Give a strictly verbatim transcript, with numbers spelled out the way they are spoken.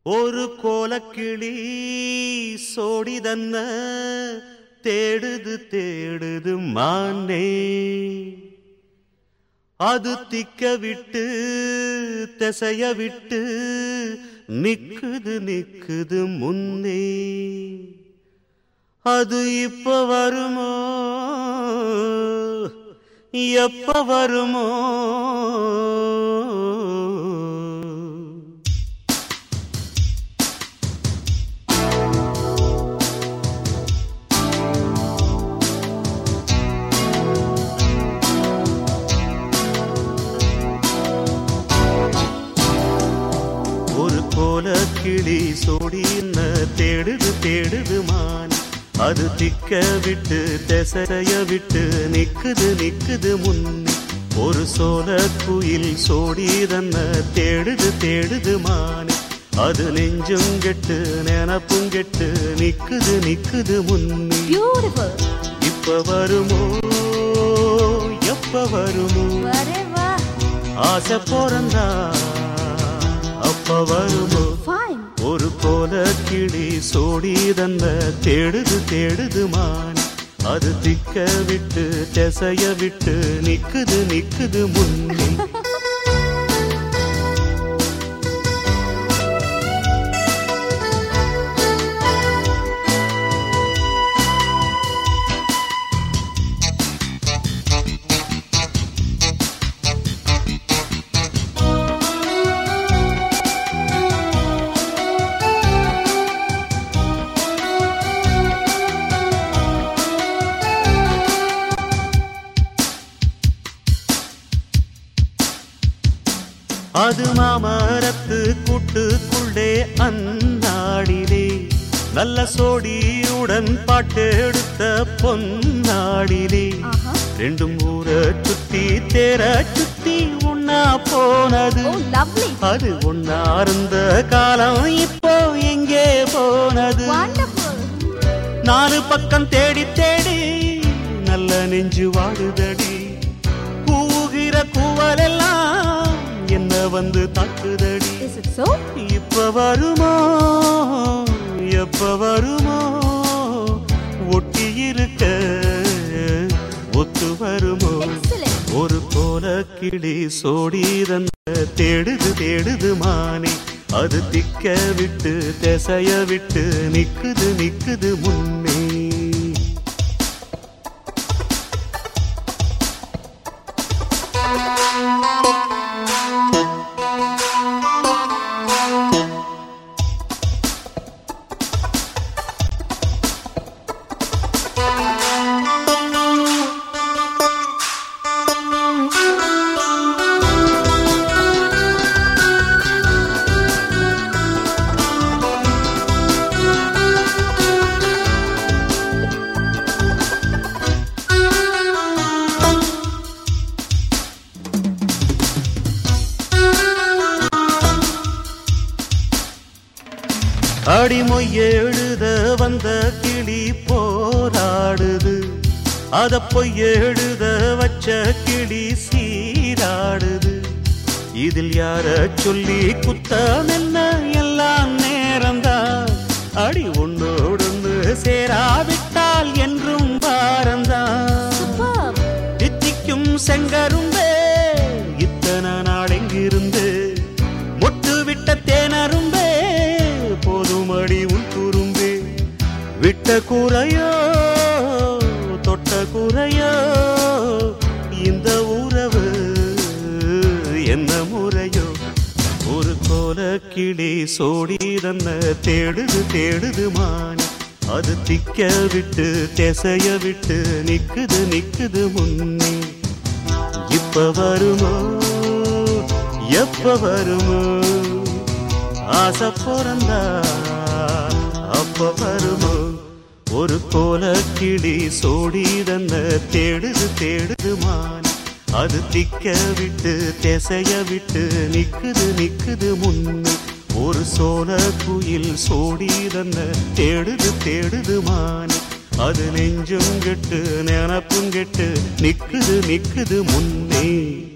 ஒரு கோலக்கிளி சோடிதன்ன தேடுது தேடுது மானே அது திக்க விட்டு திசைய விட்டு நிக்குது நிக்குது முன்னே அது இப்ப வருமோ எப்ப வருமோ ஒரு கோலக்கிளி சோடின தேடுது தேடுது மான் அது திக்க விட்டு திசைய விட்டு நிக்குது நிக்குது முன்னே ஒரு சோல குயில் சோடிதன்ன தேடுது தேடுது மானே அது நெஞ்சும் கெட்டு நினப்பும் கெட்டு நிக்குது நிக்குது முன்னே இப்ப வருமோ எப்ப வருமோ ஆசை போறந்தா அப்ப வருமோ ஒரு கோலக்கிளி சோடிதன்ன தேடுது தேடுது மான் அது திக்க விட்டு திசைய விட்டு நிக்குது நிக்குது முன்னே அது மாமரத்து கூட்டுக்குள்ளே அந்நாடிலே நல்ல சோடியுடன் பாட்டெடுத்த பொன்னாடிலே ரெண்டும் ஊர சுத்தி தேர சுத்தி ஒன்னா போனது அது ஒன்னா இருந்த காலம் இப்போ எங்கே போனது நாலு பக்கம் தேடி தேடி நல்ல நெஞ்சு வாடுதடி கூகிற கூவலெல்லாம் என்ன வந்து தாக்குதடி இப்ப வருமோ எப்ப வருமோ ஒட்டி இருக்க ஒத்து வருமோ ஒரு கோலக்கிளி சோடிதன்ன தேடுது தேடுது மானே அது திக்க விட்டு திசைய விட்டு நிக்குது நிக்குது முன்னே அடிமொய் எழுத வந்த கிளி போராடுது அத பொய் எழுத வச்ச கிளி சீராடுது இதில் யார சொல்லி குத்தம் என்ன எல்லாம் நேரம்தான் அடி ஒன்னோடொன்னு சேராவிட்டால் என்றும் பாரம்தான் தித்திக்கும் செங்கரும்பே இத்தனை நாள் எங்கிருந்து மொட்டு விட்ட தேனரும்பே போதுமடி உன் குறும்பே விட்ட குறையோ தொட்ட குறையோ இந்த உறவு என்ன முறையோ ஒரு கோலக்கிளி சோடிதன்ன தேடுது தேடுது மான் அது திக்க விட்டு திசைய விட்டு நிக்குது நிக்குது முன்னே இப்ப வருமோ எப்ப வருமோ ஆசை போறந்தா அப்ப வருமோ ஒரு கோலக்கிளி சோடிதன்ன தேடுது தேடுது மான் அது திக்க விட்டு திசைய விட்டு நிக்குது நிக்குது முன்னே ஒரு சோல குயில் சோடிதன்ன தேடுது தேடுது மான் அது நெஞ்சும் கெட்டு நினப்பும் கெட்டு நிக்குது நிக்குது முன்னே